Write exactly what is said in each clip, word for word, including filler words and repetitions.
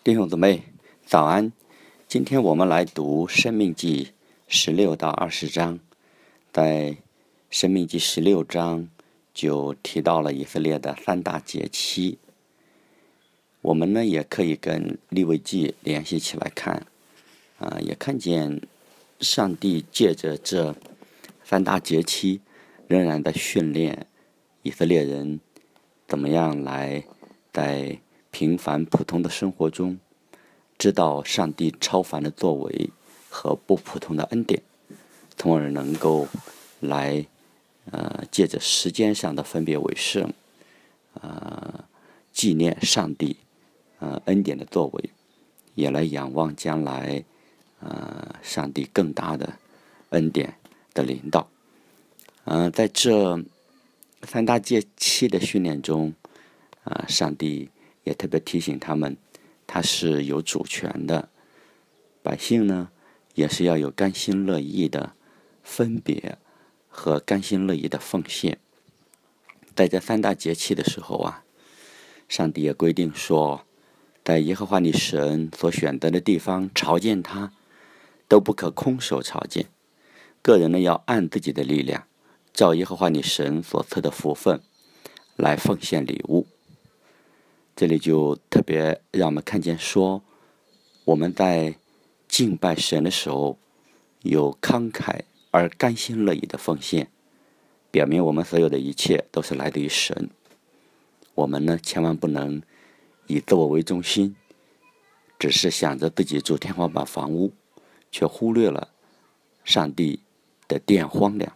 弟兄姊妹，早安！今天我们来读《申命记》十六到二十章。在《申命记》十六章就提到了以色列的三大节期。我们呢也可以跟利未记联系起来看，啊、呃，也看见上帝借着这三大节期，仍然在训练以色列人怎么样来在平凡普通的生活中，知道上帝超凡的作为和不普通的恩典，从而能够来呃借着时间上的分别为圣，呃纪念上帝呃恩典的作为，也来仰望将来呃上帝更大的恩典的领导。呃在这三大节期的训练中，啊、呃，上帝也特别提醒他们，他是有主权的，百姓呢也是要有甘心乐意的分别和甘心乐意的奉献。在这三大节期的时候啊，上帝也规定说，在耶和华你神所选择的地方朝见他，都不可空手朝见，个人呢要按自己的力量，照耶和华你神所赐的福分来奉献礼物。这里就特别让我们看见说，我们在敬拜神的时候有慷慨而甘心乐意的奉献，表明我们所有的一切都是来自于神。我们呢千万不能以自我为中心，只是想着自己住天花板房屋，却忽略了上帝的殿荒凉。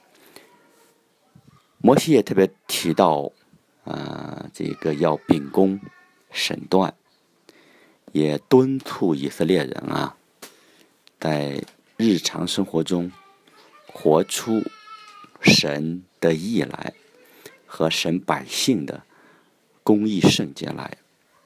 摩西也特别提到啊、呃，这个要秉公审断，也敦促以色列人啊，在日常生活中活出神的义来，和神百姓的公义圣洁来。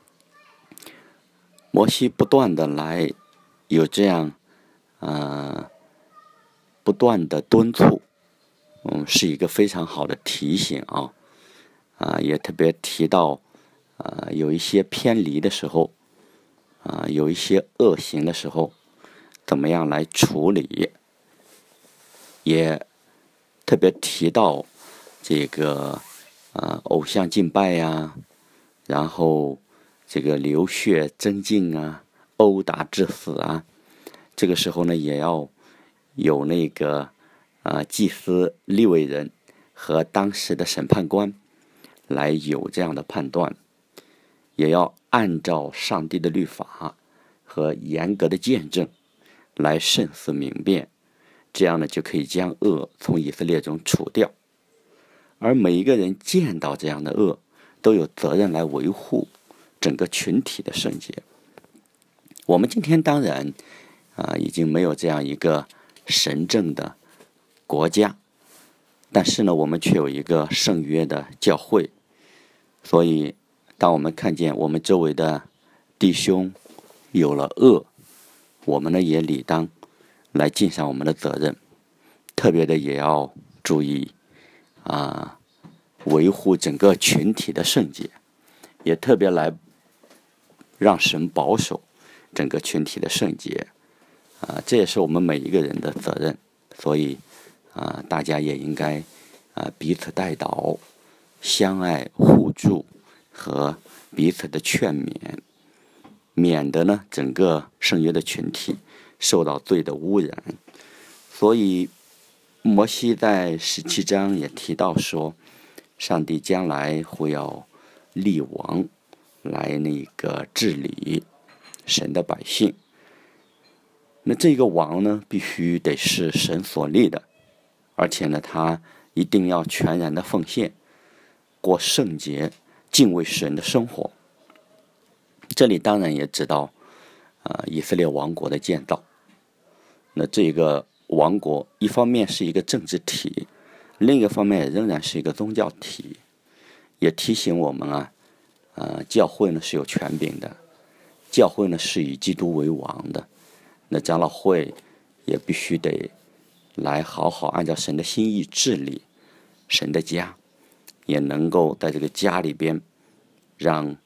摩西不断的来有这样呃不断的敦促，嗯，是一个非常好的提醒啊。啊、呃，也特别提到，呃，有一些偏离的时候，啊、呃，有一些恶行的时候，怎么样来处理？也特别提到这个，呃，偶像敬拜呀，然后这个流血增进啊，殴打致死啊，这个时候呢，也要有那个啊、呃，祭司利未人和当时的审判官来有这样的判断，也要按照上帝的律法和严格的见证来慎思明辨，这样呢就可以将恶从以色列中除掉。而每一个人见到这样的恶，都有责任来维护整个群体的圣洁。我们今天当然啊、呃，已经没有这样一个神圣的国家，但是呢，我们却有一个圣约的教会。所以当我们看见我们周围的弟兄有了恶，我们呢也理当来尽上我们的责任，特别的也要注意啊、呃，维护整个群体的圣洁，也特别来让神保守整个群体的圣洁啊、呃，这也是我们每一个人的责任。所以啊、呃，大家也应该啊、呃、彼此代祷，相爱互助和彼此的劝勉，免得呢整个圣约的群体受到罪的污染。所以摩西在十七章也提到说，上帝将来会要立王来那个治理神的百姓。那这个王呢，必须得是神所立的，而且呢他一定要全然的奉献，过圣洁敬畏神的生活。这里当然也指到啊、呃、以色列王国的建造。那这个王国一方面是一个政治体，另一个方面仍然是一个宗教体，也提醒我们啊，呃，教会呢是有权柄的，教会呢是以基督为王的。那长老会也必须得来好好按照神的心意治理神的家，也能够在这个家里边让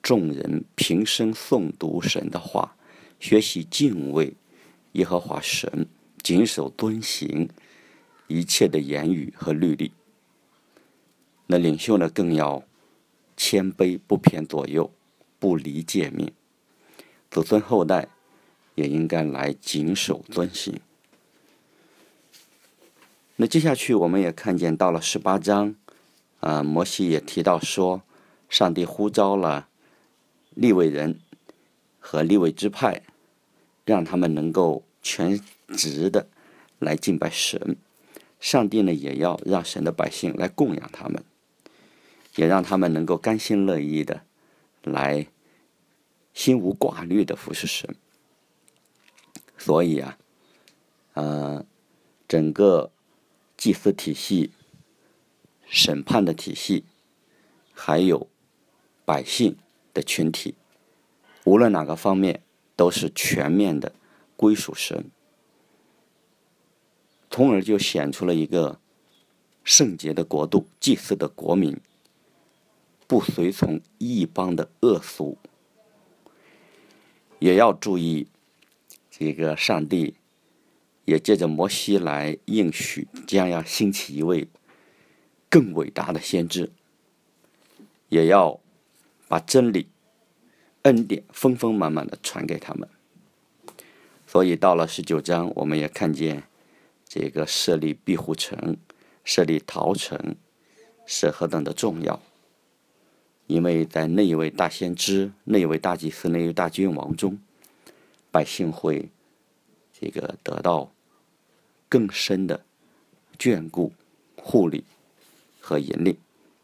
众人平生诵读神的话，学习敬畏耶和华神，谨守遵行一切的言语和律例。那领袖呢，更要谦卑，不偏左右，不离诫命，子孙后代也应该来谨守遵行。那接下去我们也看见，到了十八章，啊，摩西也提到说，上帝呼召了利未人和利未支派，让他们能够全职的来敬拜神。上帝呢，也要让神的百姓来供养他们，也让他们能够甘心乐意的来心无挂虑的服侍神。所以啊，呃，整个祭司体系、审判的体系，还有百姓的群体，无论哪个方面都是全面的归属神，从而就显出了一个圣洁的国度，祭司的国民，不随从异邦的恶俗。也要注意，这个上帝也借着摩西来应许，将要兴起一位更伟大的先知，也要把真理、恩典丰丰满满的传给他们。所以到了十九章，我们也看见这个设立庇护城、设立逃城是何等的重要。因为在那一位大先知、那一位大祭司、那一位大君王中，百姓会这个得到更深的眷顾、护理和引领。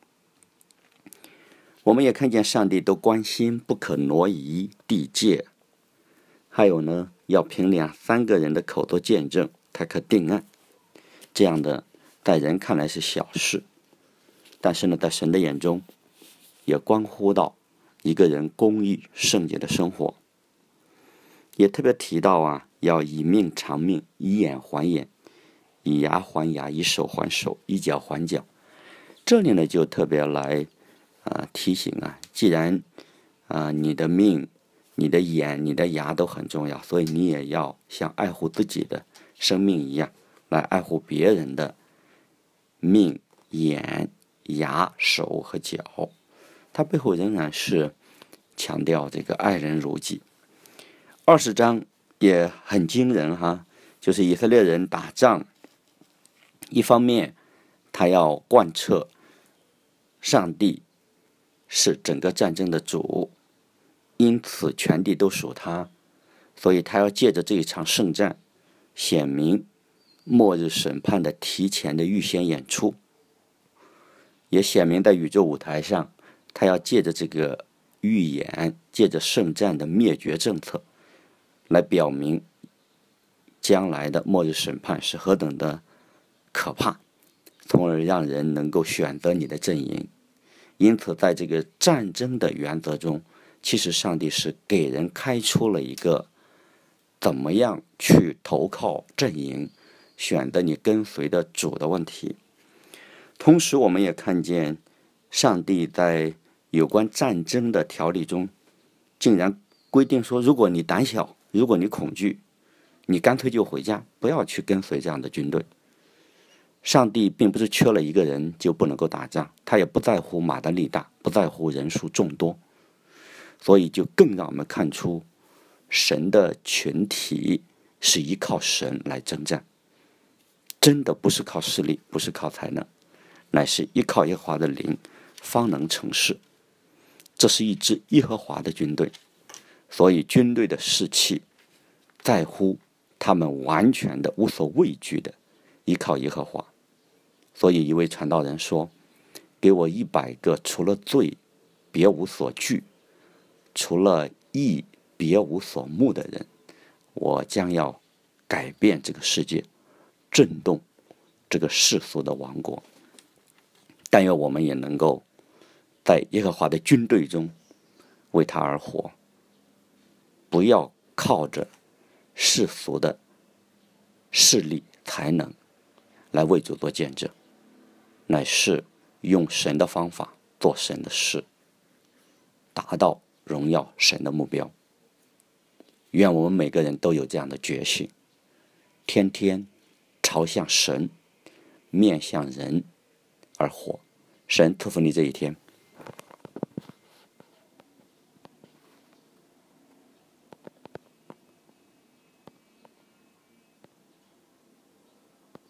我们也看见上帝都关心不可挪移地界，还有呢，要凭两三个人的口做见证，才可定案。这样的在人看来是小事，但是呢，在神的眼中也关乎到一个人公义圣洁的生活。也特别提到啊，要以命偿命，以眼还眼，以牙还牙，以手还手，以脚还脚。这里呢，就特别来呃提醒啊，既然啊、呃、你的命、你的眼、你的牙都很重要，所以你也要像爱护自己的生命一样，来爱护别人的命、眼、牙、手和脚。它背后仍然是强调这个爱人如己。二十章也很惊人哈，就是以色列人打仗，一方面他要贯彻上帝是整个战争的主，因此全地都属他，所以他要借着这一场圣战，显明末日审判的提前的预先演出，也显明在宇宙舞台上，他要借着这个预演，借着圣战的灭绝政策，来表明将来的末日审判是何等的可怕，从而让人能够选择你的阵营。因此在这个战争的原则中，其实上帝是给人开出了一个怎么样去投靠阵营，选择你跟随的主的问题。同时我们也看见上帝在有关战争的条例中，竟然规定说，如果你胆小，如果你恐惧，你干脆就回家，不要去跟随这样的军队。上帝并不是缺了一个人就不能够打仗，他也不在乎马的力大，不在乎人数众多，所以就更让我们看出神的群体是依靠神来征战，真的不是靠势力，不是靠才能，乃是依靠耶和华的灵方能成事。这是一支耶和华的军队，所以军队的士气在乎他们完全的无所畏惧的依靠耶和华。所以一位传道人说，给我一百个除了罪别无所惧，除了义别无所慕的人，我将要改变这个世界，震动这个世俗的王国。但愿我们也能够在耶和华的军队中为他而活，不要靠着世俗的势力才能来为主做见证，乃是用神的方法做神的事，达到荣耀神的目标。愿我们每个人都有这样的决心，天天朝向神，面向人而活。神祝福你这一天。